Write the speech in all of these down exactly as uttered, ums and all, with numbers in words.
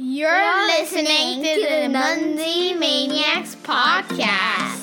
You're listening to the Munzie Maniacs podcast.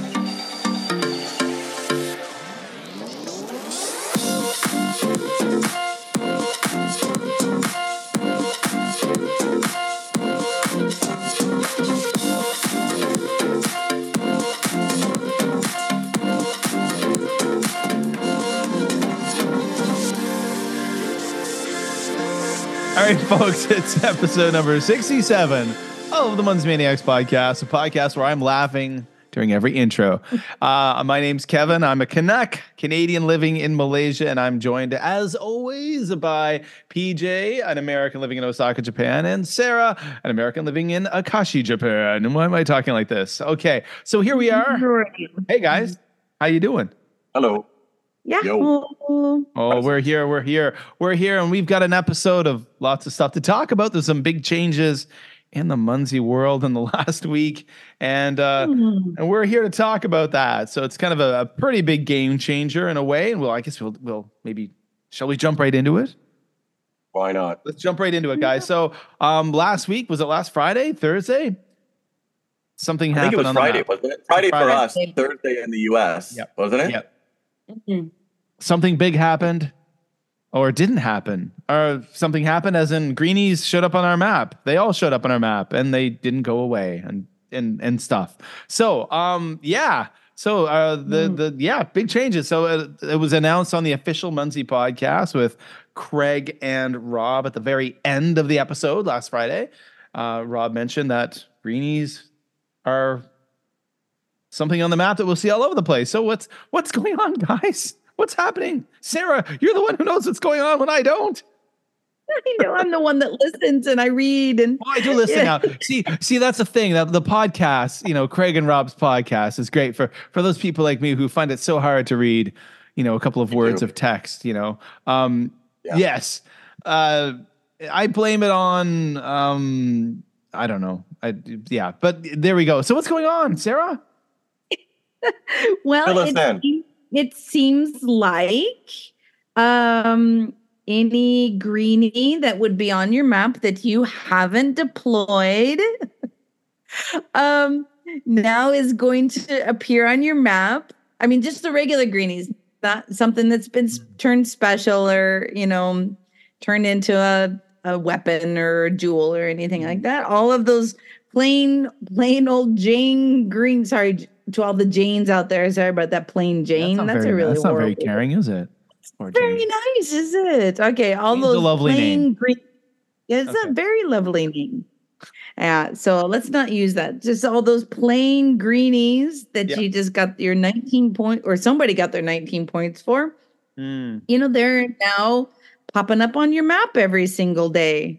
All right, folks, it's episode number sixty-seven of the Munzie Maniacs podcast, a podcast where I'm laughing during every intro. Uh, my name's Kevin. I'm a Canuck, Canadian living in Malaysia, and I'm joined, as always, by P J, an American living in Osaka, Japan, and Sarah, an American living in Akashi, Japan. And why am I talking like this? Okay, so here we are. Hey, guys. How you doing? Hello. Yeah. Yo. Oh, we're here, we're here, we're here, and we've got an episode of lots of stuff to talk about. There's some big changes in the Munzie world in the last week, and uh, mm. and we're here to talk about that. So it's kind of a, a pretty big game changer in a way. And well, I guess we'll we'll maybe shall we jump right into it? Why not? Let's jump right into it, guys. So um, last week, was it last Friday, Thursday? Something I happened think it was on Friday, the map. wasn't it? Friday, Friday for us, Thursday in the U S, yep. wasn't it? Yep. Mm-hmm. Something big happened, or it didn't happen, or something happened as in greenies showed up on our map. They all showed up on our map, and they didn't go away, and and and stuff. So, um, yeah. So, uh, the mm. the yeah, big changes. So it, it was announced on the official Munzie podcast with Craig and Rob at the very end of the episode last Friday. Uh, Rob mentioned that greenies are something on the map that we'll see all over the place. So what's what's going on, guys? What's happening? Sarah, you're the one who knows what's going on when I don't. I know I'm the one that listens and I read and oh, I do listen yeah. now. See, see, that's the thing. That the podcast, you know, Craig and Rob's podcast is great for for those people like me who find it so hard to read, you know, a couple of words of text, you know. Um, yeah. Yes. Uh, I blame it on um, I don't know. I yeah, but there we go. So what's going on, Sarah? well, it seems, it seems like um, any greenie that would be on your map that you haven't deployed um, now is going to appear on your map. I mean, just the regular greenies, not something that's been turned special or, you know, turned into a, a weapon or a jewel or anything like that. All of those plain, plain old Jane green, sorry, to all the Janes out there, sorry about that plain Jane. That's, that's very, a really that's not horrible. very caring, is it? Or very Jane. Nice, is it? Okay, all Jane's those a lovely plain name. green. It's okay. a very lovely name. Yeah, so let's not use that. Just all those plain greenies that yep. you just got your nineteen point, or somebody got their nineteen points for. Mm. You know, they're now popping up on your map every single day.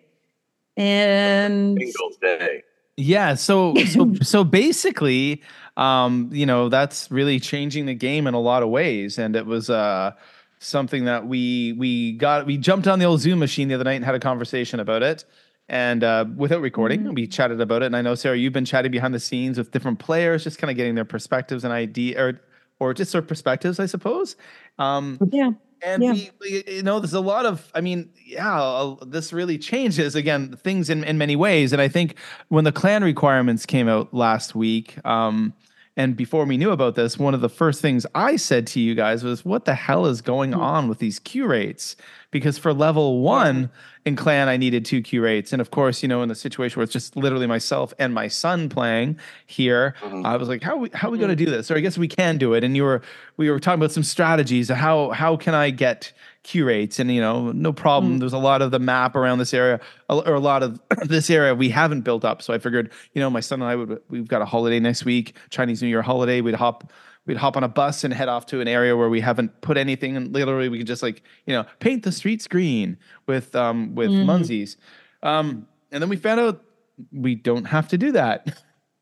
And single day. Yeah, so so so basically, um, you know, that's really changing the game in a lot of ways, and it was uh, something that we we got we jumped on the old Zoom machine the other night and had a conversation about it, and uh, without recording, mm-hmm. we chatted about it. And I know, Sarah, you've been chatting behind the scenes with different players, just kind of getting their perspectives and idea, or or just their perspectives, I suppose. Um, yeah. And yeah. we, we, you know, there's a lot of, I mean, yeah, uh, this really changes, again, things in, in many ways. And I think when the clan requirements came out last week, um, and before we knew about this, one of the first things I said to you guys was, what the hell is going on with these Q rates? Because for level one in clan, I needed two Q rates. And of course, you know, in the situation where it's just literally myself and my son playing here, mm-hmm. I was like, how are we, how are we going to do this? Or I guess we can do it. And you were, we were talking about some strategies. How, how can I get Q rates? And, you know, no problem. Mm. There's a lot of the map around this area, or a lot of this area we haven't built up. So I figured, you know, my son and I would, we've got a holiday next week, Chinese New Year holiday. We'd hop, we'd hop on a bus and head off to an area where we haven't put anything, and literally we could just, like, you know, paint the streets green with, um, with mm. Munzies. Um, and then we found out we don't have to do that.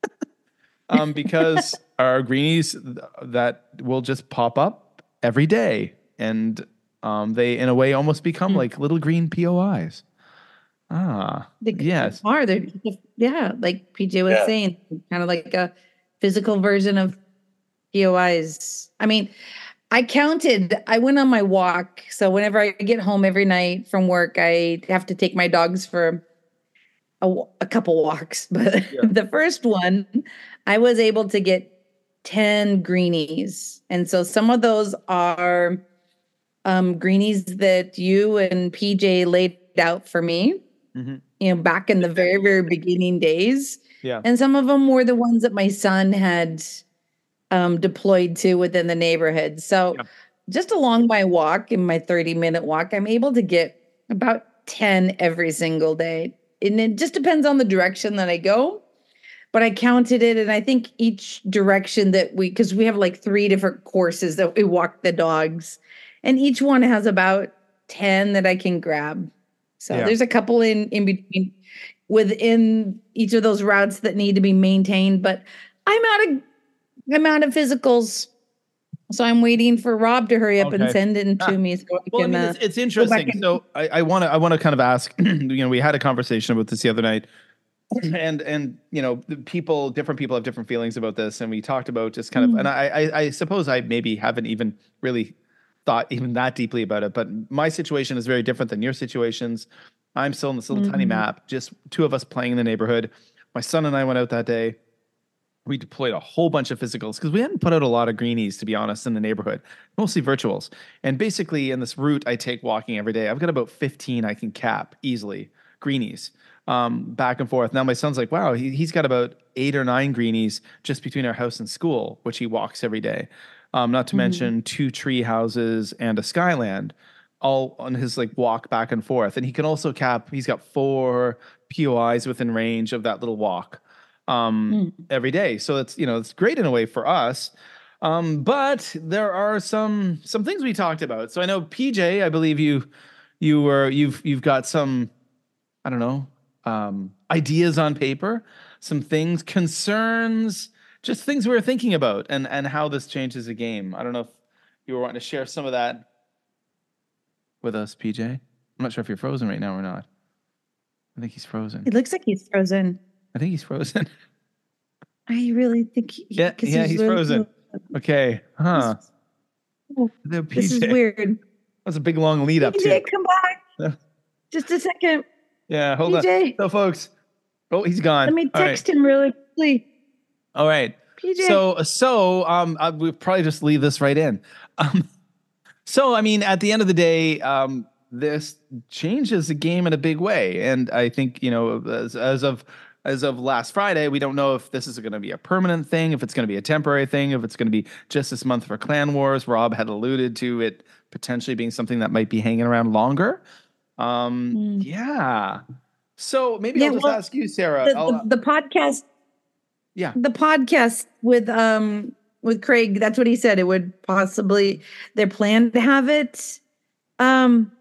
um, because our greenies that will just pop up every day. And, um, they, in a way, almost become mm. like little green P O Is. Ah, they yes. Are they're, yeah. Like P J was yeah. saying, kind of like a physical version of P O Is. I mean, I counted, I went on my walk. So whenever I get home every night from work, I have to take my dogs for a, a couple walks, but Yeah. the first one, I was able to get ten greenies. And so some of those are um, greenies that you and P J laid out for me, Mm-hmm. you know, back in the very, very beginning days. Yeah. And some of them were the ones that my son had um, deployed to within the neighborhood. So Yeah. just along my walk, in my thirty minute walk, I'm able to get about ten every single day. And it just depends on the direction that I go. But I counted it, and I think each direction that we, because we have like three different courses that we walk the dogs, and each one has about ten that I can grab. So Yeah. there's a couple in, in between within each of those routes that need to be maintained. But I'm out of I'm out of physicals. So I'm waiting for Rob to hurry up and Okay. send it to Ah. me so I Well, I can mean, uh, it's, it's back interesting. and- So I want to I want to kind of ask. You know, we had a conversation about this the other night, and and you know, the people, different people have different feelings about this, and we talked about just kind of. Mm. And I, I I suppose I maybe haven't even really thought even that deeply about it, but my situation is very different than your situations. I'm still in this little tiny Mhm. map, just two of us playing in the neighborhood. My son and I went out that day. We deployed a whole bunch of physicals because we hadn't put out a lot of greenies, to be honest, in the neighborhood, mostly virtuals. And basically, in this route I take walking every day, I've got about fifteen I can cap easily, greenies, um, back and forth. Now my son's like, wow, he, he's got about eight or nine greenies just between our house and school, which he walks every day. Um, not to Mhm. mention two tree houses and a Skyland, all on his like walk back and forth. And he can also cap, he's got four P O Is within range of that little walk um, Mm. every day. So it's, you know, it's great in a way for us. Um, but there are some some things we talked about. So I know P J, I believe you you were you've you've got some, I don't know, um, ideas on paper, some things, concerns, just things we were thinking about, and and how this changes the game. I don't know if you were wanting to share some of that with us, P J. I'm not sure if you're frozen right now or not. I think he's frozen. It looks like he's frozen. I think he's frozen. I really think he, Yeah, 'cause yeah, he's really- frozen. Okay, huh? Oh, The this is P J. weird. That's a big long lead up P J, too. come Yeah. back. Just a second. Yeah, hold P J. on. So, folks. Oh, he's gone. Let me All right. text him really quickly. All right. P J. So, so um, I, we'll probably just leave this right in. Um, so, I mean, at the end of the day, um, this changes the game in a big way, and I think, you know, as, as of as of last Friday, we don't know if this is going to be a permanent thing, if it's going to be a temporary thing, if it's going to be just this month for Clan Wars. Rob had alluded to it potentially being something that might be hanging around longer. Um, Mm. Yeah. So maybe Yeah, I'll just well, ask you, Sarah. the, I'll, the, the podcast, yeah. the podcast with um with Craig, that's what he said. It would possibly, their plan to have it um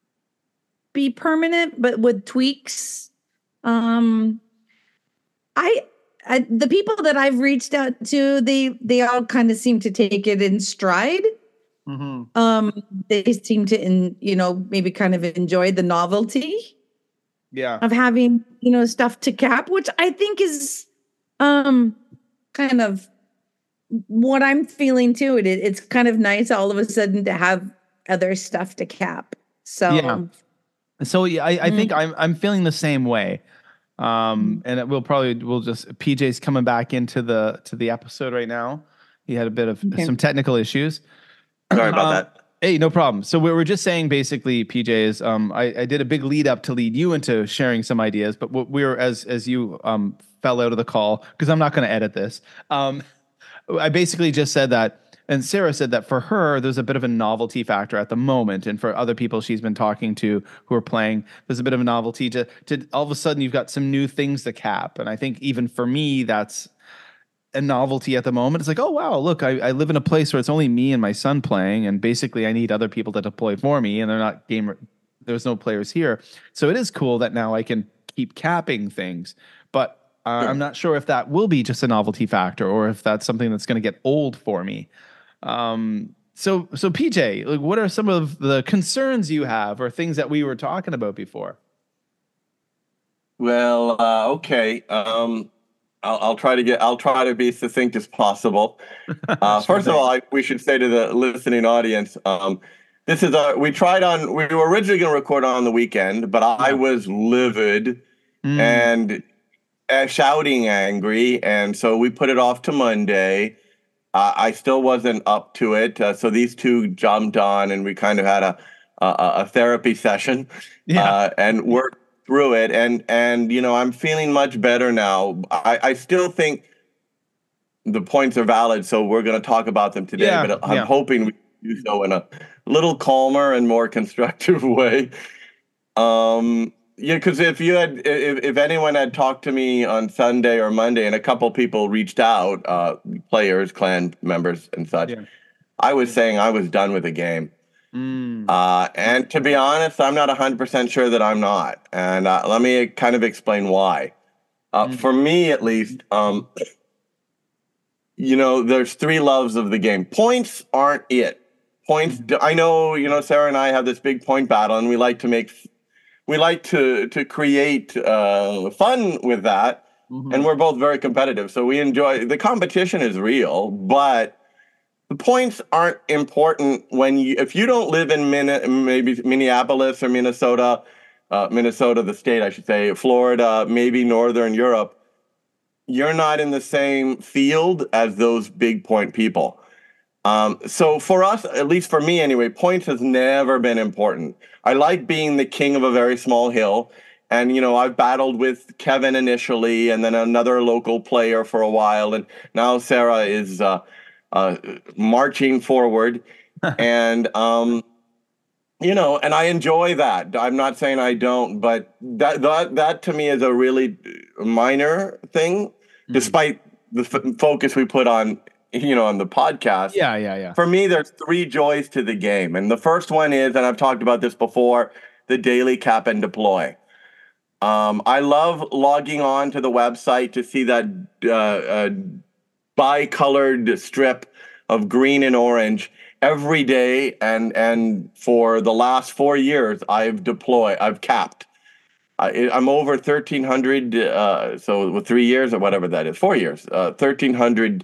be permanent, but with tweaks. Um, I, I the people that I've reached out to, they they all kind of seem to take it in stride. Mm-hmm. Um, they seem to, in, you know, maybe kind of enjoy the novelty Yeah. of having, you know, stuff to cap, which I think is um kind of what I'm feeling too. It it's kind of nice all of a sudden to have other stuff to cap. So Yeah. So yeah, I, I Mm. think I'm I'm feeling the same way. Um, and it will probably we'll just P J's coming back into the to the episode right now. He had a bit of Okay. some technical issues. Sorry about Um, that. Hey, no problem. So we were just saying basically, P J, is um, I, I did a big lead up to lead you into sharing some ideas, but what we were as as you um fell out of the call, because I'm not going to edit this. Um, I basically just said that. And Sarah said that for her, there's a bit of a novelty factor at the moment. And for other people she's been talking to who are playing, there's a bit of a novelty to, to all of a sudden you've got some new things to cap. And I think even for me, that's a novelty at the moment. It's like, oh, wow, look, I, I live in a place where it's only me and my son playing. And basically I need other people to deploy for me. And they're not gamer. There's no players here. So it is cool that now I can keep capping things. But uh, I'm not sure if that will be just a novelty factor or if that's something that's going to get old for me. Um, so, so P J, like, what are some of the concerns you have or things that we were talking about before? Well, uh, okay. Um, I'll, I'll try to get. I'll try to be succinct as possible. Uh, Sure first of thing. all, I, we should say to the listening audience, um, this is a. We tried on. We were originally going to record on the weekend, but I Yeah. was livid Mm. and uh, shouting angry. And so we put it off to Monday. Uh, I still wasn't up to it. Uh, so these two jumped on and we kind of had a, a, a therapy session Yeah. uh, and worked through it. And, and, you know, I'm feeling much better now. I, I still think the points are valid. So we're going to talk about them today, Yeah, but I'm yeah. hoping we do so in a little calmer and more constructive way. Um, yeah, because if you had, if, if anyone had talked to me on Sunday or Monday, and a couple people reached out, uh, players, clan members, and such, Yeah. I was saying I was done with the game. Mm. Uh, and to be honest, I'm not one hundred percent sure that I'm not. And uh, let me kind of explain why. Uh, Mm. For me, at least, um, you know, there's three loves of the game. Points aren't it. Points. I know, you know, Sarah and I have this big point battle, and we like to make, we like to to create uh, fun with that, Mhm. and we're both very competitive. So we enjoy the competition is real, but the points aren't important when you if you don't live in Min- maybe Minneapolis or Minnesota, uh, Minnesota, the state, I should say, Florida, maybe Northern Europe. You're not in the same field as those big point people. Um, so for us, at least for me anyway, points has never been important. I like being the king of a very small hill. And, you know, I've battled with Kevin initially and then another local player for a while. And now Sarah is uh, uh, marching forward. and, um, you know, and I enjoy that. I'm not saying I don't, but that that, that to me is a really minor thing, Mm. despite the f- focus we put on, you know, on the podcast. Yeah, yeah, yeah. For me, there's three joys to the game. And the first one is, and I've talked about this before, the daily cap and deploy. Um, I love logging on to the website to see that uh, uh, bi-colored strip of green and orange every day. And, and for the last four years, I've deployed, I've capped. I, I'm over thirteen hundred, uh, so with three years or whatever that is, four years, uh, thirteen hundred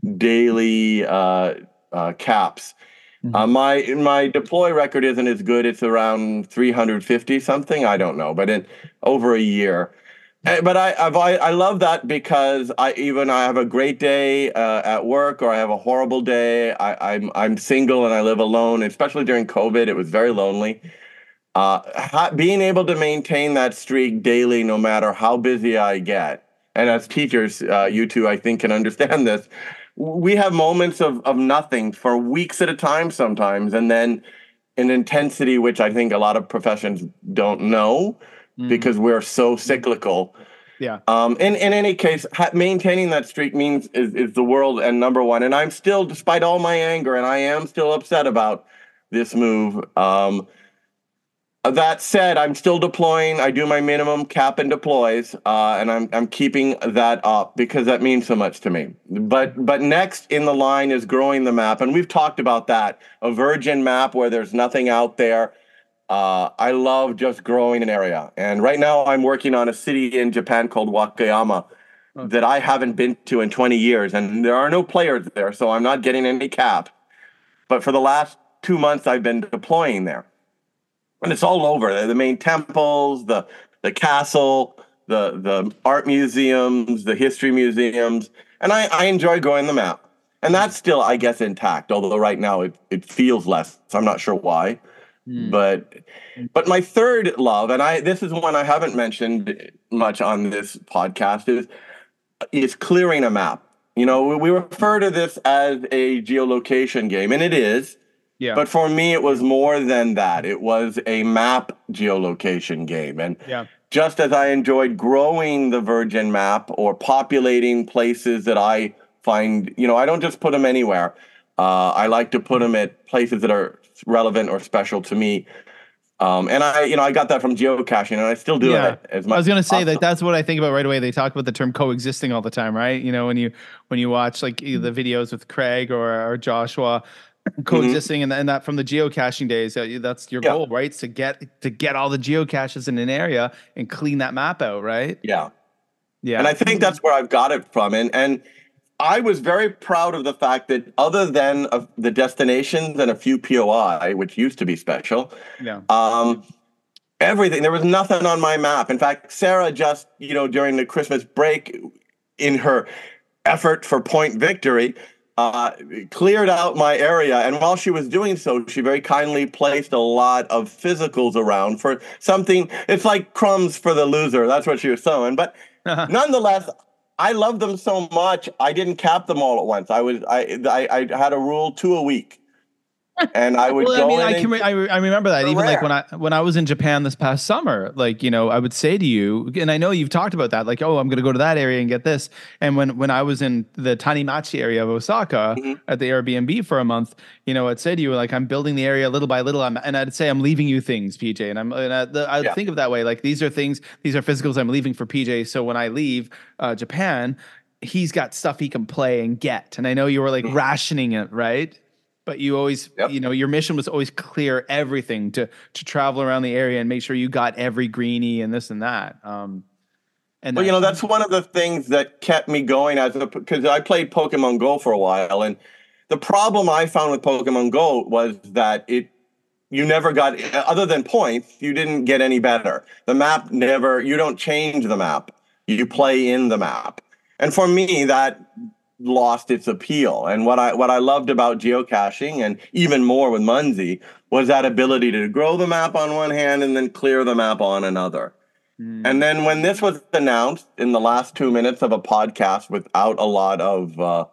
daily uh, uh, caps. Mhm. Uh, my my deploy record isn't as good. It's around three hundred fifty something. I don't know, but in over a year. Eh, But I I've, I I love that because I even I have a great day uh, at work or I have a horrible day. I, I'm I'm single and I live alone. Especially during COVID, it was very lonely. Uh, ha- being able to maintain that streak daily, no matter how busy I get, and as teachers, uh, you two, I think, can understand this. We have moments of, of nothing for weeks at a time sometimes, and then an intensity which I think a lot of professions don't know Mhm. because we're so cyclical. Yeah. Um, in, in any case, ha- maintaining that streak means is, is the world and number one. And I'm still, despite all my anger, and I am still upset about this move. Um, That said, I'm still deploying. I do my minimum cap and deploys, uh, and I'm I'm keeping that up because that means so much to me. But but next in the line is growing the map, and we've talked about that. A virgin map where there's nothing out there. Uh, I love just growing an area, and right now I'm working on a city in Japan called Wakayama Okay. that I haven't been to in twenty years, and there are no players there, so I'm not getting any cap. But for the last two months, I've been deploying there. And it's all over the main temples, the the castle, the the art museums, the history museums, and I, I enjoy going the map. And that's still, I guess, intact. Although right now it, it feels less. So I'm not sure why. Mm. But but my third love, and I this is one I haven't mentioned much on this podcast, is is clearing a map. You know, we, we refer to this as a geolocation game, and it is. Yeah. But for me, it was more than that. It was a map geolocation game. And Yeah. just as I enjoyed growing the Virgin map or populating places that I find, you know, I don't just put them anywhere. Uh, I like to put them at places that are relevant or special to me. Um, and I, you know, I got that from geocaching, and I still do Yeah. it as much. I was gonna say as that possible. that's what I think about right away. They talk about the term coexisting all the time, right? You know, when you when you watch like the videos with Craig or, or Joshua coexisting, and, and that from the geocaching days, uh, that's your Yeah. goal, right? It's to get to get all the geocaches in an area and clean that map out, right? Yeah. Yeah. And I think that's where I've got it from. And and I was very proud of the fact that other than uh, the destinations and a few P O I, which used to be special, yeah. um, everything. There was nothing on my map. In fact, Sarah just, you know, during the Christmas break, in her effort for point victory, uh, cleared out my area. And while she was doing so, she very kindly placed a lot of physicals around for something. It's like crumbs for the loser. That's what she was sowing. But nonetheless, I love them so much. I didn't cap them all at once. I was I I, I had a rule two a week. And I would well, go I mean, in I can, re- I, re- I remember that even rare. like when I, when I was in Japan this past summer, like, you know, I would say to you, and I know you've talked about that, like, oh, I'm going to go to that area and get this. And when, when I was in the Tanimachi area of Osaka mm-hmm. at the Airbnb for a month, you know, I'd say to you, like, I'm building the area little by little. I'm, and I'd say, I'm leaving you things, P J. And I'm, and I, the, I'd yeah. think of that way. Like, these are things, these are physicals I'm leaving for P J. So when I leave uh, Japan, he's got stuff he can play and get. And I know you were like mm-hmm. rationing it, right? But you always, yep. you know, your mission was always clear everything to to travel around the area and make sure you got every greenie and this and that. Um, and well, that, you know, that's one of the things that kept me going as a because I played Pokemon Go for a while, and the problem I found with Pokemon Go was that it you never got other than points, you didn't get any better. The map never you don't change the map, you play in the map, and for me that lost its appeal. And what I what I loved about geocaching, and even more with Munzee, was that ability to grow the map on one hand and then clear the map on another. Mm. And then when this was announced in the last two minutes of a podcast without a lot of uh,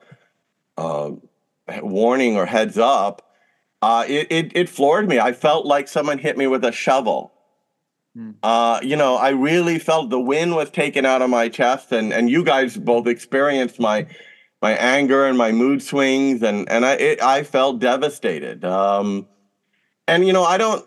uh, warning or heads up, uh, it, it it floored me. I felt like someone hit me with a shovel. Mm. Uh, you know, I really felt the wind was taken out of my chest, and and you guys both experienced my my anger and my mood swings, and and I it, I felt devastated. Um, and you know, I don't.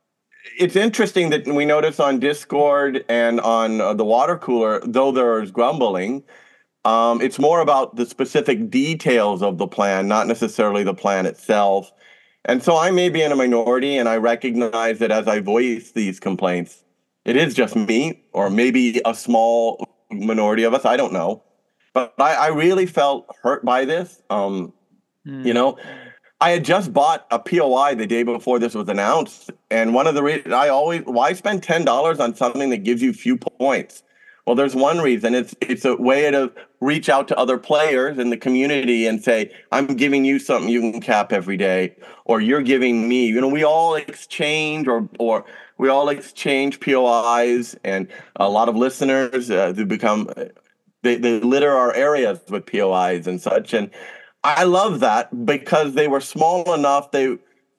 It's interesting that we notice on Discord and on uh, the water cooler, though there is grumbling, um, it's more about the specific details of the plan, not necessarily the plan itself. And so I may be in a minority, and I recognize that as I voice these complaints, it is just me, or maybe a small minority of us. I don't know. But I, I really felt hurt by this. Um, mm. You know, I had just bought a P O I the day before this was announced. And one of the reasons I always, why spend ten dollars on something that gives you few points? Well, there's one reason. It's it's a way to reach out to other players in the community and say, I'm giving you something you can cap every day, or you're giving me. You know, we all exchange or or we all exchange P O Is, and a lot of listeners uh, who become... They they litter our areas with P O Is and such, and I love that because they were small enough. They,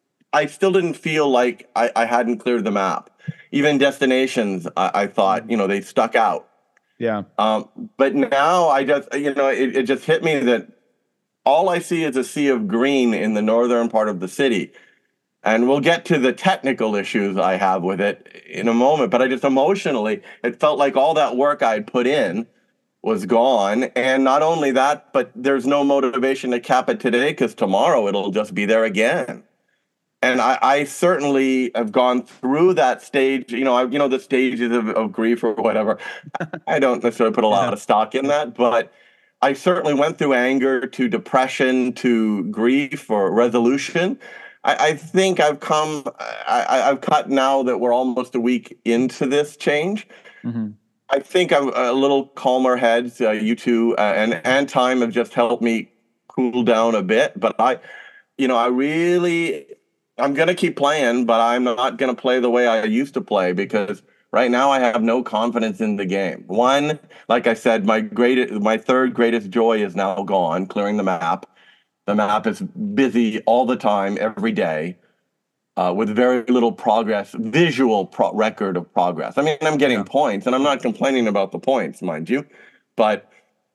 I still didn't feel like I, I hadn't cleared the map. Even destinations, I, I thought, you know, they stuck out. Yeah. Um, but now I just, you know, it, it just hit me that all I see is a sea of green in the northern part of the city. And we'll get to the technical issues I have with it in a moment. But I just emotionally, it felt like all that work I'd put in was gone. And not only that, but there's no motivation to cap it today because tomorrow it'll just be there again. And I, I certainly have gone through that stage, you know, I, you know, the stages of, of grief or whatever. I don't necessarily put a lot yeah. of stock in that, but I certainly went through anger to depression to grief or resolution. I, I think I've come, I, I've cut now that we're almost a week into this change. Mm-hmm. I think I'm a little calmer heads. Uh, you two uh, and and time have just helped me cool down a bit. But I, you know, I really, I'm gonna keep playing, but I'm not gonna play the way I used to play because right now I have no confidence in the game. One, like I said, my greatest, my third greatest joy is now gone. Clearing the map. The map is busy all the time, every day. Uh, with very little progress, visual pro- record of progress. I mean, I'm getting yeah. points, and I'm not complaining about the points, mind you. But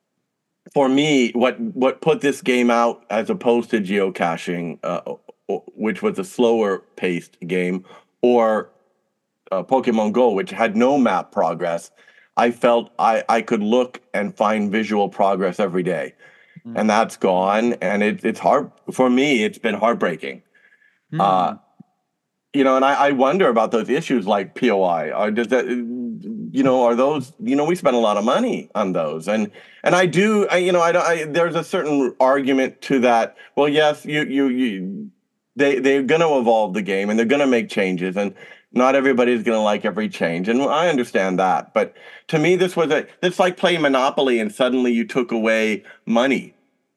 for me, what what put this game out as opposed to geocaching, uh, which was a slower-paced game, or uh, Pokemon Go, which had no map progress, I felt I, I could look and find visual progress every day. Mm. And that's gone, and it, it's hard. For me, it's been heartbreaking. Mm. Uh You know, and I, I wonder about those issues like P O I. Or does that, you know, are those, you know, we spend a lot of money on those. And and I do, I, you know, I, I there's a certain argument to that. Well, yes, you, you, you they, they're going to evolve the game and they're going to make changes. And Not everybody's going to like every change, and I understand that. But to me, this was a it's like playing Monopoly, and suddenly you took away money.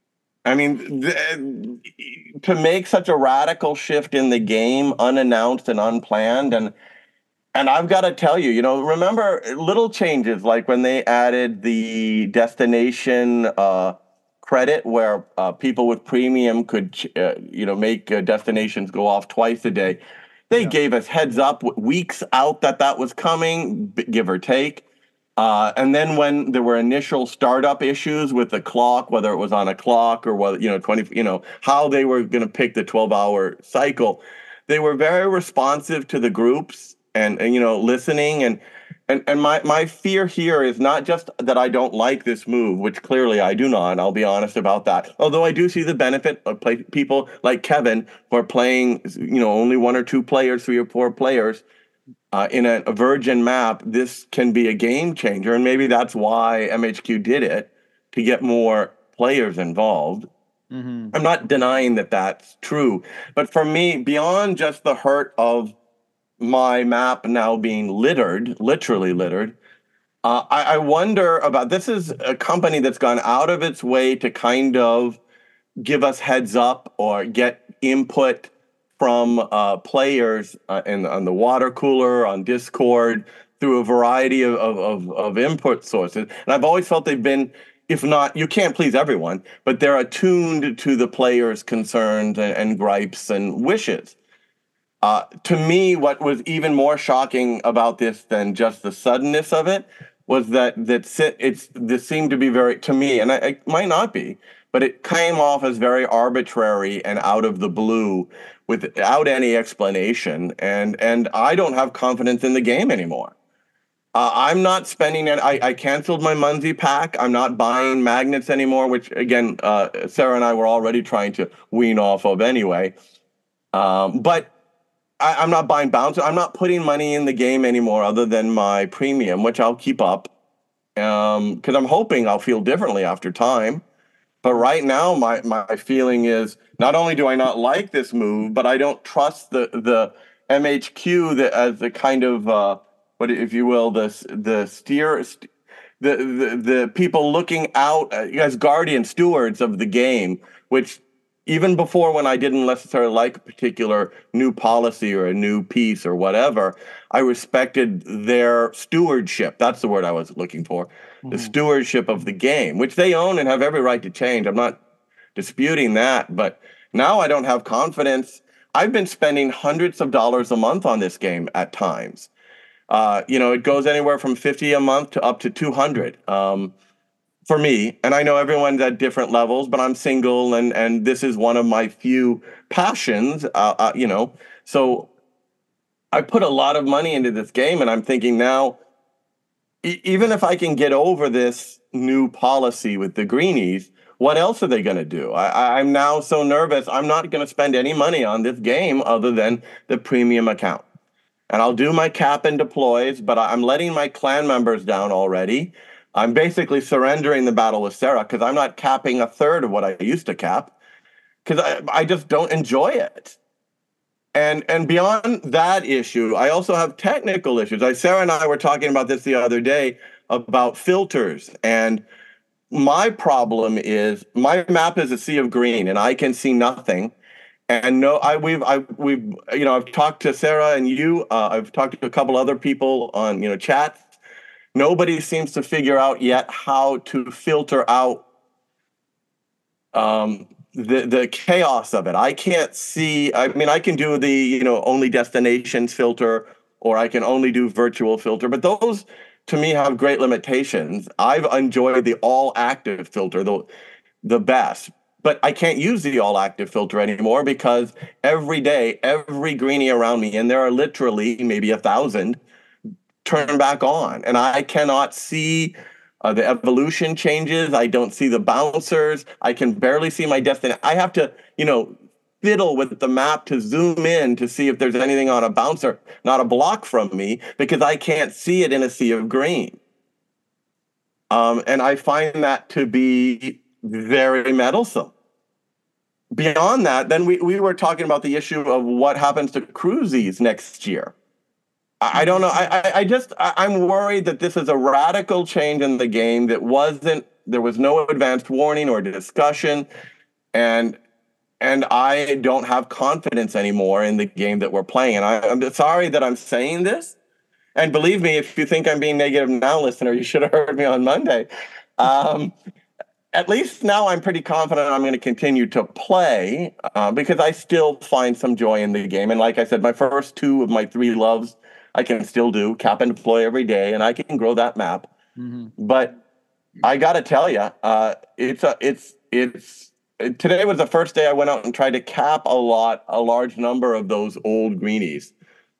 I mean, the, to make such a radical shift in the game, unannounced and unplanned, and and I've got to tell you, you know, remember little changes like when they added the destination uh, credit, where uh, people with premium could, uh, you know, make uh, destinations go off twice a day. They yeah. gave us heads up weeks out that that was coming, give or take. Uh, and then when there were initial startup issues with the clock, whether it was on a clock or whether, you know, twenty, you know, how they were going to pick the twelve hour cycle, they were very responsive to the groups and, and you know, listening. And, and, and my, my fear here is not just that I don't like this move, which clearly I do not, I'll be honest about that. Although I do see the benefit of play, people like Kevin who are playing, you know, only one or two players, three or four players, Uh, in a, a virgin map. This can be a game changer, and maybe that's why M H Q did it, to get more players involved. Mm-hmm. I'm not denying that that's true, but for me, beyond just the hurt of my map now being littered, literally littered, uh, I, I wonder about, this is a company that's gone out of its way to kind of give us heads up or get input from uh, players uh, in, on the water cooler, on Discord, through a variety of, of, of input sources. And I've always felt they've been, if not, you can't please everyone, but they're attuned to the players' concerns and, and gripes and wishes. Uh, to me, what was even more shocking about this than just the suddenness of it was that that it's this seemed to be very, to me, and I, it might not be, but it came off as very arbitrary and out of the blue without any explanation. And and I don't have confidence in the game anymore. Uh, I'm not spending it. I, I canceled my Munzie pack. I'm not buying magnets anymore, which, again, uh, Sarah and I were already trying to wean off of anyway. Um, but I, I'm not buying bouncers. I'm not putting money in the game anymore other than my premium, which I'll keep up because um, I'm hoping I'll feel differently after time. But right now, my, my feeling is not only do I not like this move, but I don't trust the the M H Q that as the kind of uh, what, if you will, the the steer, the the, the people looking out as guardian stewards of the game, which even before, when I didn't necessarily like a particular new policy or a new piece or whatever, I respected their stewardship. That's the word I was looking for. Mm-hmm. The stewardship of the game, which they own and have every right to change. I'm not disputing that, but now I don't have confidence. I've been spending hundreds of dollars a month on this game at times. Uh, you know, it goes anywhere from fifty a month to up to two hundred. Um, For me, and I know everyone's at different levels, but I'm single, and and this is one of my few passions, uh, uh, you know. So I put a lot of money into this game, and I'm thinking now, e- even if I can get over this new policy with the greenies, what else are they going to do? I, I'm now so nervous. I'm not going to spend any money on this game other than the premium account, and I'll do my cap and deploys, but I'm letting my clan members down already. I'm basically surrendering the battle with Sarah because I'm not capping a third of what I used to cap because I, I just don't enjoy it. And and beyond that issue, I also have technical issues. I, Sarah and I were talking about this the other day about filters. And my problem is my map is a sea of green and I can see nothing. And no, I we've I we've you know I've talked to Sarah and you. Uh, I've talked to a couple other people on you know chats. Nobody seems to figure out yet how to filter out um, the the chaos of it. I can't see. I mean, I can do the you know only destinations filter, or I can only do virtual filter, but those to me have great limitations. I've enjoyed the all active filter the the best, but I can't use the all active filter anymore because every day, every greenie around me, and there are literally maybe a thousand, turn back on, and I cannot see uh, the evolution changes. I don't see the bouncers. I can barely see my destiny. I have to, you know, fiddle with the map to zoom in to see if there's anything on a bouncer, not a block from me, because I can't see it in a sea of green. Um, and I find that to be very meddlesome. Beyond that, then we, we were talking about the issue of what happens to cruisies next year. I don't know. I, I, I just, I, I'm worried that this is a radical change in the game that wasn't, there was no advanced warning or discussion. And, and I don't have confidence anymore in the game that we're playing. And I, I'm sorry that I'm saying this. And believe me, if you think I'm being negative now, listener, you should have heard me on Monday. Um, at least now I'm pretty confident I'm going to continue to play uh, because I still find some joy in the game. And like I said, my first two of my three loves, I can still do cap and deploy every day, and I can grow that map. Mm-hmm. But I got to tell you, uh, it's a, it's it's today was the first day I went out and tried to cap a lot, a large number of those old greenies.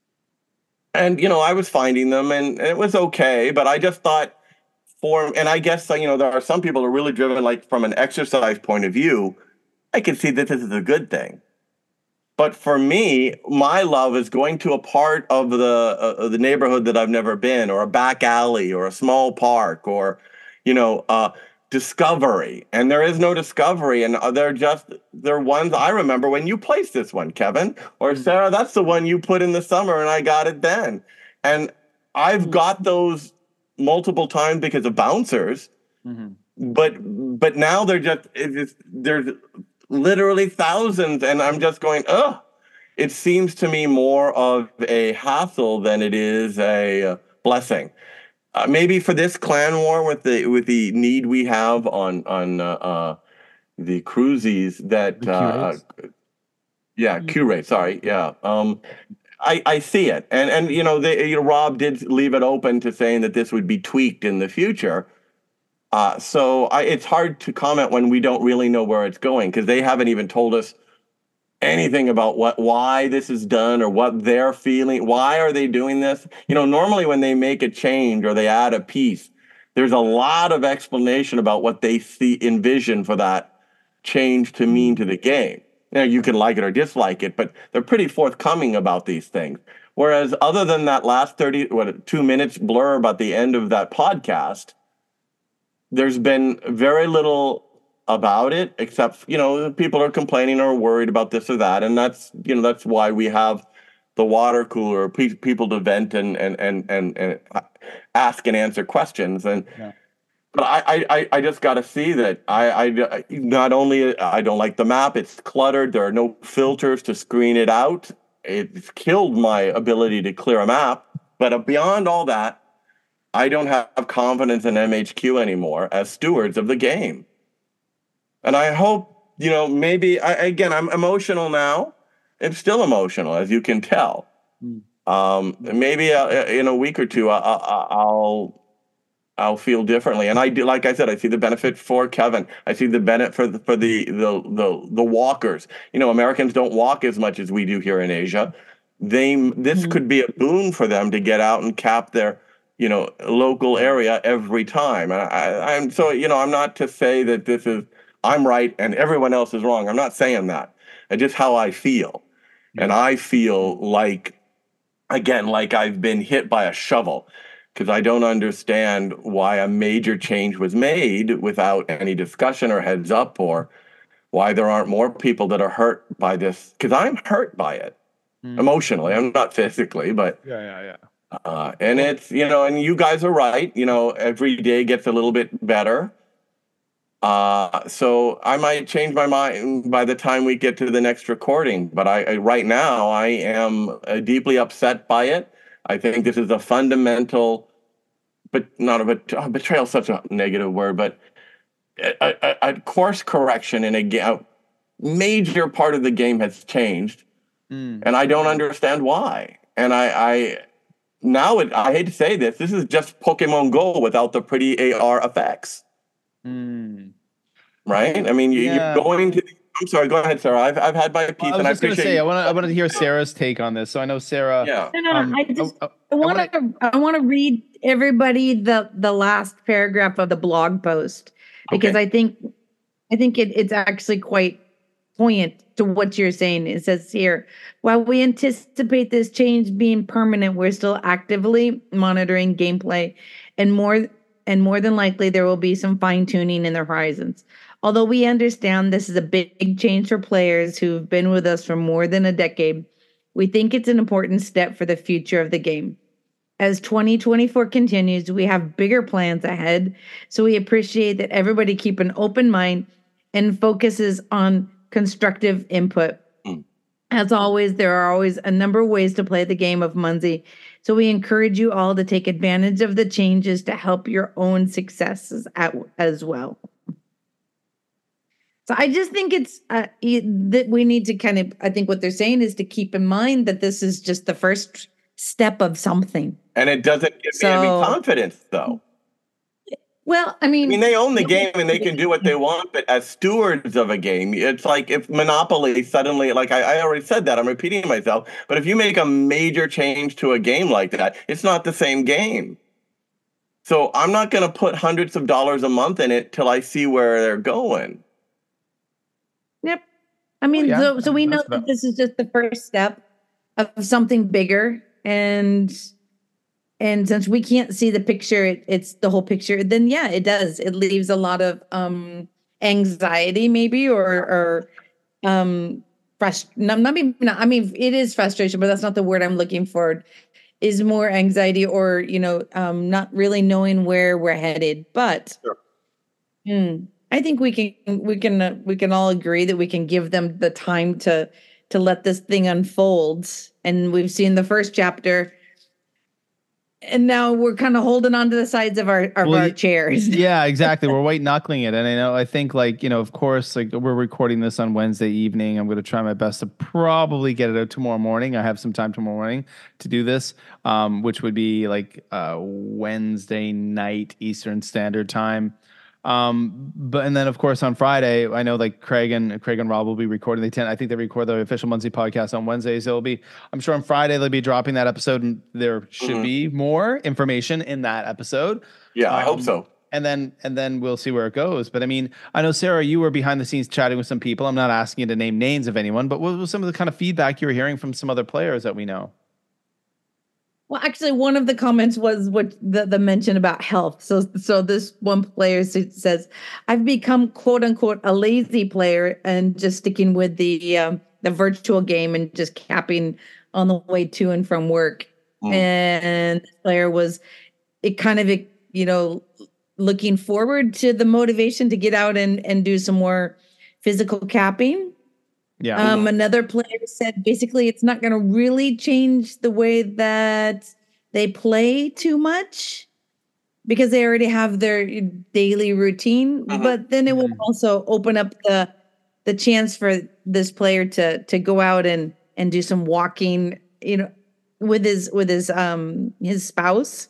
And you know, I was finding them, and, and it was okay. But I just thought, for and I guess you know, there are some people who are really driven, like from an exercise point of view. I can see that this is a good thing. But for me, my love is going to a part of the uh, the neighborhood that I've never been, or a back alley, or a small park, or, you know, uh, discovery. And there is no discovery, and they're just they're ones I remember when you placed this one, Kevin, or Sarah. That's the one you put in the summer, and I got it then. And I've got those multiple times because of bouncers, mm-hmm. but but now they're just it's, there's. literally thousands, and I'm just going, oh, it seems to me more of a hassle than it is a uh, blessing. Uh, maybe for this clan war with the with the need we have on on uh, uh, the cruises that the uh, yeah, Q rate. Sorry, yeah. Um, I I see it, and and you know, they, you know, Rob did leave it open to saying that this would be tweaked in the future. Uh, so I, it's hard to comment when we don't really know where it's going, because they haven't even told us anything about what why this is done or what they're feeling. Why are they doing this? You know, normally when they make a change or they add a piece, there's a lot of explanation about what they see envision for that change to mean to the game. Now, you can like it or dislike it, but they're pretty forthcoming about these things. Whereas other than that last thirty, what, two minutes blurb at the end of that podcast, there's been very little about it, except, you know, people are complaining or worried about this or that. And that's, you know, that's why we have the water cooler, pe- people to vent and, and, and, and, and ask and answer questions. And, yeah. But I, I, I just got to see that I, I, not only, I don't like the map, it's cluttered. There are no filters to screen it out. It's killed my ability to clear a map. But beyond all that, I don't have confidence in M H Q anymore as stewards of the game. And I hope, you know, maybe, I, again, I'm emotional now. I'm still emotional, as you can tell. Mm. Um, maybe uh, in a week or two, I, I, I'll I'll feel differently. And I do, like I said, I see the benefit for Kevin. I see the benefit for the, for the, the, the, the walkers. You know, Americans don't walk as much as we do here in Asia. They, this mm-hmm. could be a boon for them to get out and cap their, you know, local area every time. And I, I'm so, you know, I'm not to say that this is, I'm right and everyone else is wrong. I'm not saying that. It's just how I feel. Yeah. And I feel like, again, like I've been hit by a shovel, because I don't understand why a major change was made without any discussion or heads up, or why there aren't more people that are hurt by this. Because I'm hurt by it mm. emotionally. I'm not physically, but yeah, yeah, yeah. Uh, and it's, you know, and you guys are right. You know, every day gets a little bit better. Uh, so I might change my mind by the time we get to the next recording. But I, I right now, I am uh, deeply upset by it. I think this is a fundamental, but not a bet- oh, betrayal, such a negative word, but a, a, a course correction in a, a major part of the game has changed. Mm. And I don't understand why. And I... I Now, it, I hate to say this, this is just Pokemon Go without the pretty A R effects. Mm. Right? I mean, you, yeah. you're going to... The, I'm sorry, go ahead, Sarah. I've I've had my piece, well, I was and I just going to say, I want to I wanted to hear Sarah's take on this. So I know Sarah... Yeah. No, no, um, I just I, I want to I want to read everybody the, the last paragraph of the blog post, because okay. I think I think it, it's actually quite poignant to what you're saying. It says here, while we anticipate this change being permanent, we're still actively monitoring gameplay, and more and more than likely there will be some fine-tuning in the horizons. Although we understand this is a big change for players who've been with us for more than a decade, we think it's an important step for the future of the game. As twenty twenty-four continues, we have bigger plans ahead. So we appreciate that everybody keep an open mind and focuses on constructive input. Mm. As always, there are always a number of ways to play the game of Munzee. So we encourage you all to take advantage of the changes to help your own successes at, as well. So I just think it's uh, that we need to kind of, I think what they're saying is to keep in mind that this is just the first step of something. And it doesn't give so, me any confidence, though. Well, I mean, I mean, they own the game and they can do what they want, but as stewards of a game, it's like if Monopoly suddenly, like I, I already said that, I'm repeating myself, but if you make a major change to a game like that, it's not the same game. So I'm not going to put hundreds of dollars a month in it till I see where they're going. Yep. I mean, oh, yeah. so, so we know that this is just the first step of something bigger, and and since we can't see the picture, it, it's the whole picture, then yeah, it does. It leaves a lot of um, anxiety maybe, or, or um, frustration. Not, not, not, I mean, it is frustration, but that's not the word I'm looking for. Is more anxiety, or, you know, um, not really knowing where we're headed. But sure. hmm, I think we can, we can, uh, we can all agree that we can give them the time to, to let this thing unfold. And we've seen the first chapter, and now we're kind of holding on to the sides of our, of well, our chairs. Yeah, exactly. We're white knuckling it. And I know, I think like, you know, of course, like we're recording this on Wednesday evening. I'm going to try my best to probably get it out tomorrow morning. I have some time tomorrow morning to do this, um, which would be like uh, Wednesday night Eastern Standard Time. Um, but, and then of course on Friday, I know like Craig and Craig and Rob will be recording. They tend, I think they record the official Munzee podcast on Wednesdays. It'll be, I'm sure on Friday they'll be dropping that episode, and there should mm-hmm. be more information in that episode. Yeah, um, I hope so. And then, and then we'll see where it goes. But I mean, I know Sarah, you were behind the scenes chatting with some people. I'm not asking you to name names of anyone, but what was some of the kind of feedback you were hearing from some other players that we know? Well, actually, one of the comments was what the, the mention about health. So, so this one player says, "I've become quote unquote a lazy player and just sticking with the um, the virtual game and just capping on the way to and from work." Mm. And the player was, it kind of, you know, looking forward to the motivation to get out and and do some more physical capping. Yeah. Um, another player said basically it's not going to really change the way that they play too much because they already have their daily routine. Mm-hmm. But then it will mm-hmm. also open up the the chance for this player to to go out and and do some walking, you know, with his with his um his spouse.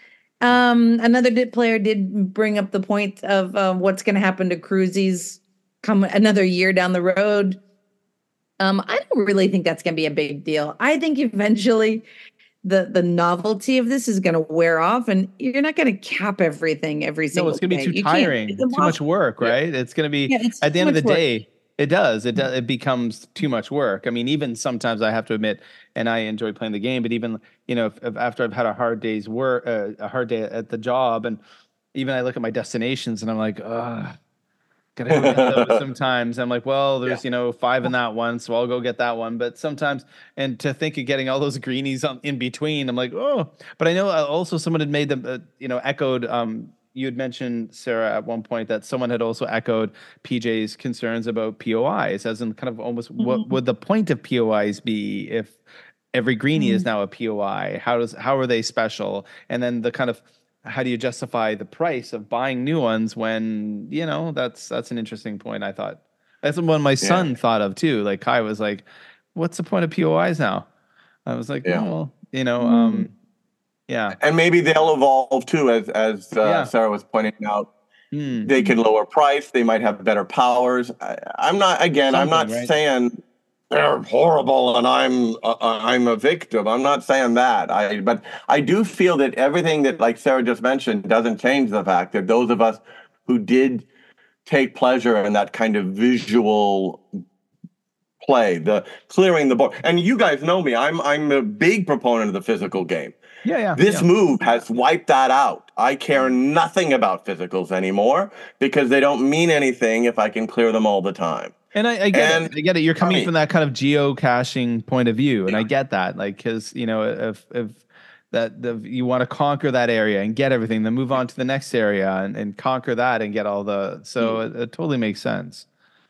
Um, another did player did bring up the point of uh, what's going to happen to cruises come another year down the road. Um, I don't really think that's going to be a big deal. I think eventually the the novelty of this is going to wear off, and you're not going to cap everything every single day. No, it's going to be too you tiring, too much work, right? Yeah. It's going to be, yeah, at the end of the work. day, it does. It does. It becomes too much work. I mean, even sometimes I have to admit, and I enjoy playing the game, but even, you know, if, if after I've had a hard day's work, uh, a hard day at the job, and even I look at my destinations and I'm like, ugh. Gotta get those sometimes. I'm like, well, there's, yeah. you know, five in that one, so I'll go get that one. But sometimes, and to think of getting all those greenies on, in between, I'm like, oh. But I know also someone had made them, uh, you know, echoed. Um, you had mentioned, Sarah, at one point that someone had also echoed P J's concerns about P O Is, as in kind of almost mm-hmm. what would the point of P O Is be if every greenie mm-hmm. is now a P O I? How does how are they special? And then the kind of how do you justify the price of buying new ones when, you know, that's that's an interesting point. I thought that's one my son yeah. thought of too. Like Kai was like, what's the point of P O Is now? I was like, yeah. oh, well, you know, um, yeah. And maybe they'll evolve too, as as uh, yeah. Sarah was pointing out. Mm. They can lower price. They might have better powers. I, I'm not, again, Something, I'm not right? saying they're horrible and I'm uh, I'm a victim. I'm not saying that. I but I do feel that everything that, like Sarah just mentioned, doesn't change the fact that those of us who did take pleasure in that kind of visual play, the clearing the board. And you guys know me. I'm I'm a big proponent of the physical game. Yeah, yeah. This yeah. move has wiped that out. I care nothing about physicals anymore because they don't mean anything if I can clear them all the time. And I, I get and, it. I get it. You're coming I mean, from that kind of geocaching point of view, and yeah. I get that. Like, because you know, if if that the, you want to conquer that area and get everything, then move on to the next area and, and conquer that and get all the, so it, it totally makes sense.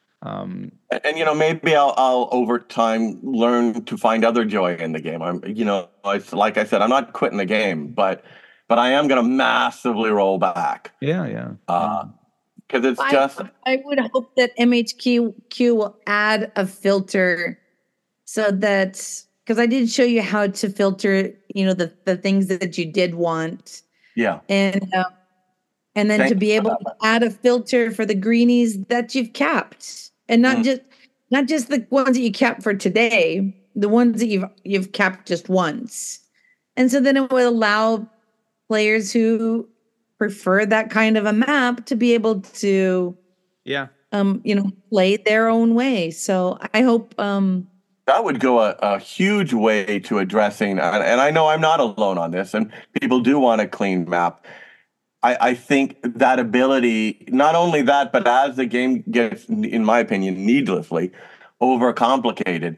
Um, and, and you know, maybe I'll, I'll over time learn to find other joy in the game. I'm, you know, I, like I said, I'm not quitting the game, but, but I am going to massively roll back. yeah, yeah. Uh, Because it's I, just, I would hope that M H Q Q will add a filter so that, because I did show you how to filter, you know, the, the things that you did want. yeah. And uh, and then Thank to be you for able that. to add a filter for the greenies that you've capped. And not Mm. just not just the ones that you capped for today, the ones that you've you've capped just once. And so then it will allow players who prefer that kind of a map to be able to Yeah. um you know play their own way. So I hope um That would go a, a huge way to addressing, and, and I know I'm not alone on this, and people do want a clean map. I, I think that ability, not only that, but as the game gets, in my opinion, needlessly overcomplicated,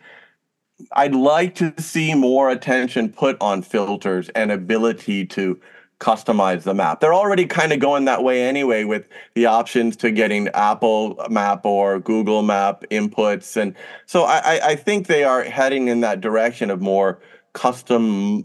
I'd like to see more attention put on filters and ability to customize the map. They're already kind of going that way anyway with the options to getting Apple Map or Google Map inputs. And so I, I think they are heading in that direction of more custom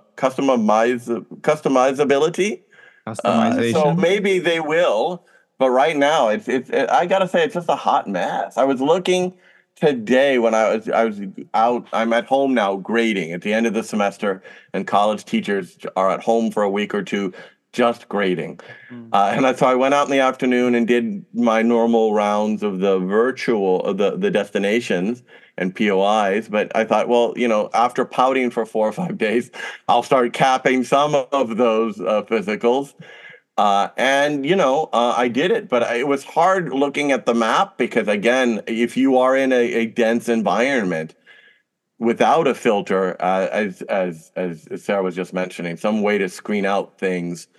customize customizability. Uh, so Customization. maybe they will, but right now it's it's it, I gotta say it's just a hot mess. I was looking today when I was I was out. I'm at home now grading at the end of the semester, and college teachers are at home for a week or two just grading. Mm. Uh, and so I went out in the afternoon and did my normal rounds of the virtual of the the destinations and P O Is. But I thought, well, you know, after pouting for four or five days, I'll start capping some of those uh, physicals. Uh, and, you know, uh, I did it, but it was hard looking at the map because, again, if you are in a, a dense environment without a filter, uh, as, as, as Sarah was just mentioning, some way to screen out things,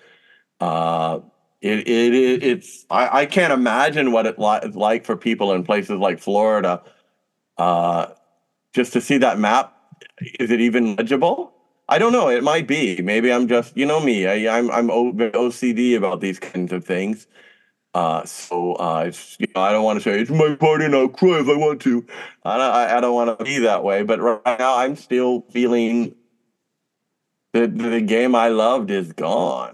uh, it, it, it it's, I, I can't imagine what it li- it's like for people in places like Florida, uh, just to see that map. Is it even legible? I don't know. It might be. Maybe I'm just, you know me. I, I'm I'm O C D about these kinds of things. Uh, so uh, it's, you know, I don't want to say it's my party and I'll cry if I want to. I don't, I, I don't want to be that way. But right now, I'm still feeling that the game I loved is gone.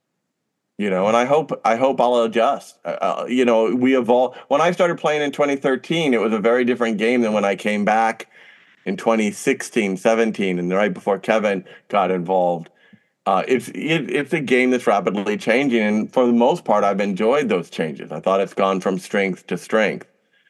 You know, and I hope I hope I'll adjust. Uh, you know, we evolved. When I started playing in twenty thirteen, it was a very different game than when I came back in twenty sixteen, seventeen, and right before Kevin got involved. Uh, it's it, it's a game that's rapidly changing, and for the most part, I've enjoyed those changes. I thought it's gone from strength to strength.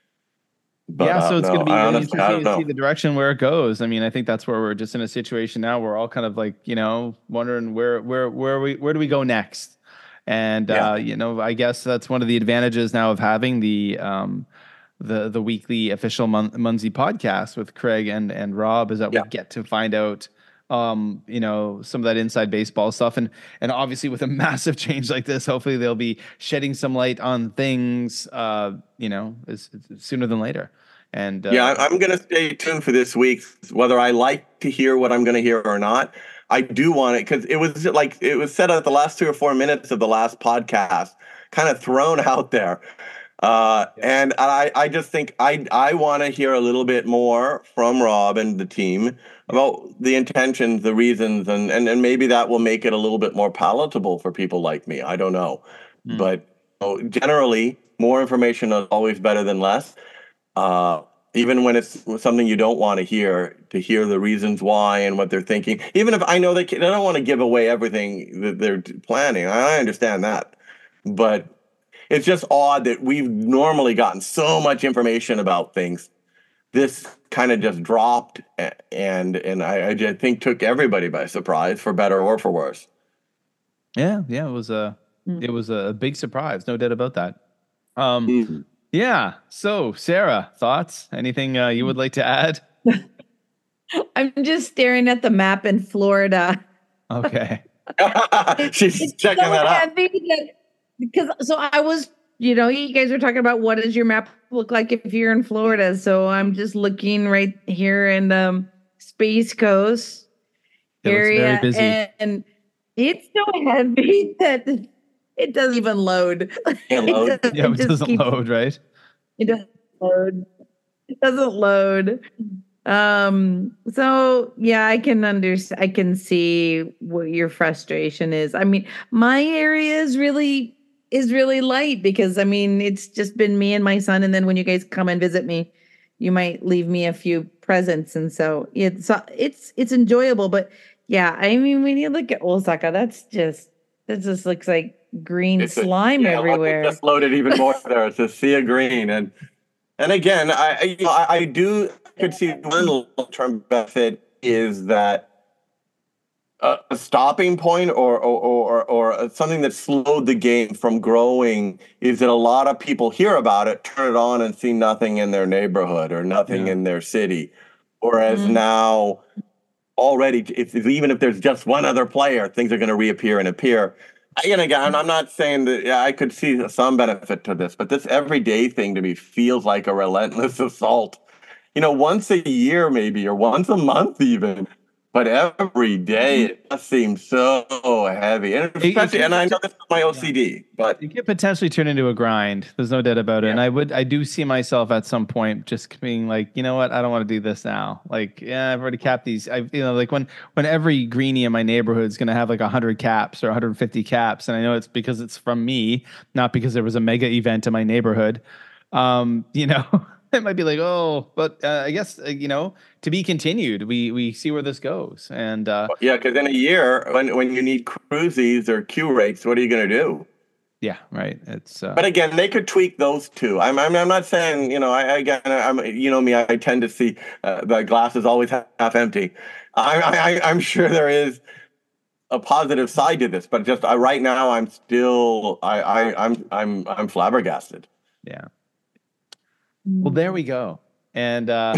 But, yeah, so uh, it's no, going to be I really honestly, I interesting don't to see know. the direction where it goes. I mean, I think that's where we're just in a situation now. We're all kind of like, you know, wondering where where where we where do we go next? And Yeah. uh, you know, I guess that's one of the advantages now of having the um, the the weekly official Mun- Munsey podcast with Craig and and Rob is that we Yeah. get to find out um you know some of that inside baseball stuff, and and obviously with a massive change like this, hopefully they'll be shedding some light on things uh you know as, as sooner than later. And uh, Yeah, I- I'm going to stay tuned for this week, whether I like to hear what I'm going to hear or not. I do want it because it was like it was said at the last two or four minutes of the last podcast, kind of thrown out there. Uh, Yeah. and I, I just think I, I want to hear a little bit more from Rob and the team about the intentions, the reasons, and, and, and maybe that will make it a little bit more palatable for people like me. I don't know. Mm. But you know, generally, more information is always better than less. Uh, even when it's something you don't want to hear, to hear the reasons why and what they're thinking. Even if I know they, can, they don't want to give away everything that they're planning. I understand that. But it's just odd that we've normally gotten so much information about things. This kind of just dropped, and and I, I just think took everybody by surprise, for better or for worse. yeah, yeah, it was a Mm. it was a big surprise, no doubt about that. Um, Mm. yeah. So, Sarah, thoughts? Anything uh, you would like to add? I'm just staring at the map in Florida. Okay. She's It's checking so that out. heavy that because so I was, you know, you guys were talking about what does your map look like if you're in Florida. So I'm just looking right here in um Space Coast, It looks very area, busy. and, and it's so heavy that it doesn't even load. Can't load. It does- Yeah, it just doesn't keeps- load, right? It doesn't load. It doesn't load. Um, so yeah, I can understand. I can see what your frustration is. I mean, my area is really is really light because I mean, it's just been me and my son, and then when you guys come and visit me, you might leave me a few presents, and so it's it's it's enjoyable. But yeah, I mean, when you look at Osaka, that's just that just looks like green It's a- slime yeah, look, it everywhere. just loaded even more there. It's a sea of green, and and again, I I, you know, I, I do could see one long-term benefit is that a, a stopping point or or, or or something that slowed the game from growing is that a lot of people hear about it, turn it on, and see nothing in their neighborhood or nothing Yeah. in their city, whereas Mhm. now already, if, if- even if there's just one other player, things are going to reappear and appear. And again, I'm not saying that yeah, I could see some benefit to this, but this everyday thing to me feels like a relentless assault. You know, once a year maybe, or once a month even, but every day it just seems so heavy. And it especially, can- and I know this is my O C D, but It could potentially turn into a grind. There's no doubt about it. Yeah. And I would, I do see myself at some point just being like, you know what, I don't want to do this now. Like, yeah, I've already capped these. I, you know, like when when every greenie in my neighborhood is going to have like one hundred caps or one hundred fifty caps, and I know it's because it's from me, not because there was a mega event in my neighborhood. Um, you know, it might be like, oh, but uh, I guess uh, you know, to be continued. We we see where this goes, and uh, yeah, because in a year, when when you need cruises or Q rates, what are you going to do? yeah, right. It's uh, But again, they could tweak those too. I'm, I'm, I'm not saying, you know, I, again, I'm, you know me, I tend to see uh, the glass is always half empty. I, I, I'm sure there is a positive side to this, but just uh, right now, I'm still, I, I, I'm, I'm, I'm flabbergasted. yeah. Well, there we go. And uh,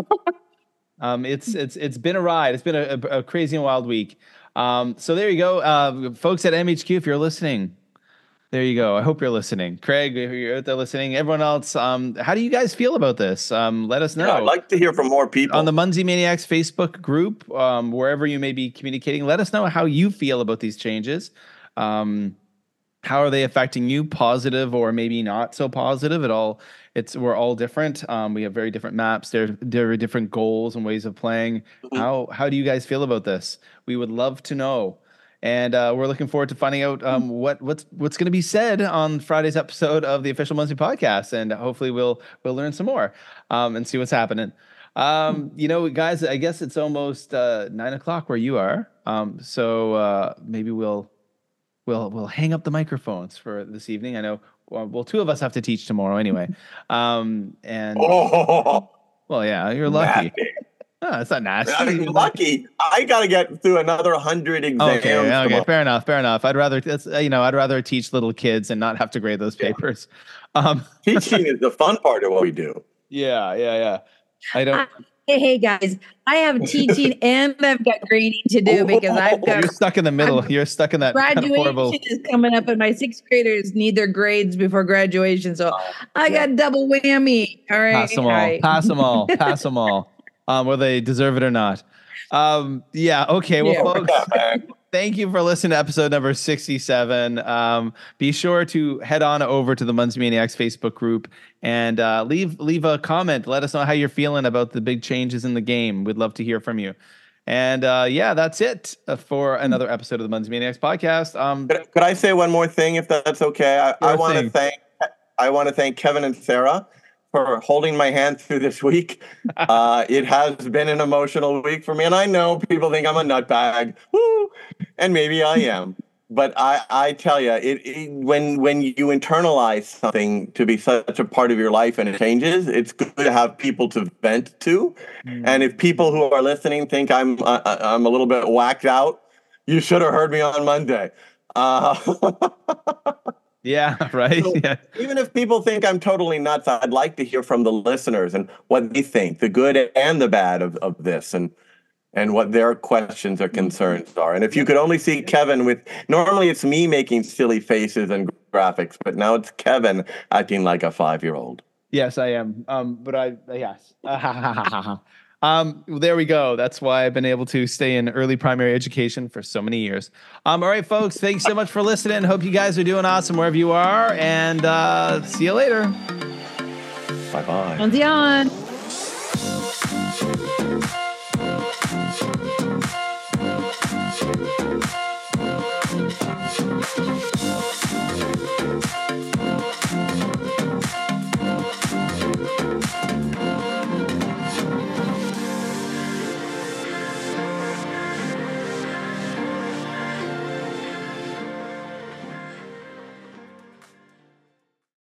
um, it's it's it's been a ride. It's been a, a, a crazy and wild week. Um, so there you go, uh, folks at M H Q. If you're listening, there you go. I hope you're listening, Craig. If you're out there listening, everyone else, um, how do you guys feel about this? Um, let us know. Yeah, I'd like to hear from more people. On the Munzie Maniacs Facebook group, um, wherever you may be communicating, let us know how you feel about these changes. Um, how are they affecting you, positive or maybe not so positive at all? It's we're all different. Um, we have very different maps. There, there are different goals and ways of playing. Mhm. How how do you guys feel about this? We would love to know, and uh, we're looking forward to finding out um, what what's what's going to be said on Friday's episode of the Official Munzie Podcast, and hopefully we'll we'll learn some more um, and see what's happening. Um, you know, guys, I guess it's almost uh, nine o'clock where you are, um, so uh, maybe we'll. We'll we'll hang up the microphones for this evening. I know. Well, well two of us have to teach tomorrow anyway. Um, and Oh, well, yeah, you're lucky. nasty. Oh, it's not nasty. I'm lucky. I got to get through another hundred exams. Okay, okay, tomorrow. fair enough, fair enough. I'd rather that's uh, you know I'd rather teach little kids and not have to grade those papers. Um, Teaching is the fun part of what we do. yeah, yeah, yeah. I don't. Hey, hey guys, I have teaching and I've got grading to do because I've got You're stuck in the middle. You're stuck in that kind of graduation horrible. is coming up, and my sixth graders need their grades before graduation. So I yeah. got double whammy. All right, Pass them all. all right. Pass them all. Pass them all. Um, whether they deserve it or not. Um, yeah. Okay. Well, Yeah. folks, Yeah, man. thank you for listening to episode number sixty-seven. Um, be sure to head on over to the Munzie Maniacs Facebook group and uh, leave leave a comment. Let us know how you're feeling about the big changes in the game. We'd love to hear from you. And uh, yeah, that's it for another episode of the Munzie Maniacs podcast. Um, Could, could I say one more thing, if that's okay? I, I Sure want to thing. thank I want to thank Kevin and Sarah for holding my hand through this week. Uh, it has been an emotional week for me, and I know people think I'm a nutbag, woo, and maybe I am. But I, I tell you, it, it when when you internalize something to be such a part of your life and it changes, it's good to have people to vent to. Mm. And if people who are listening think I'm uh, I'm a little bit whacked out, you should have heard me on Monday. Uh, yeah. Right. So- Yeah. even if people think I'm totally nuts, I'd like to hear from the listeners and what they think, the good and the bad of, of this, and and what their questions or concerns are. And if you could only see Kevin with, normally it's me making silly faces and graphics, but now it's Kevin acting like a five-year-old. Yes, I am. Um, but I yes. Um, there we go. That's why I've been able to stay in early primary education for so many years. Um, all right, folks, thanks so much for listening. Hope you guys are doing awesome wherever you are, and uh, see you later. Bye-bye. On the on.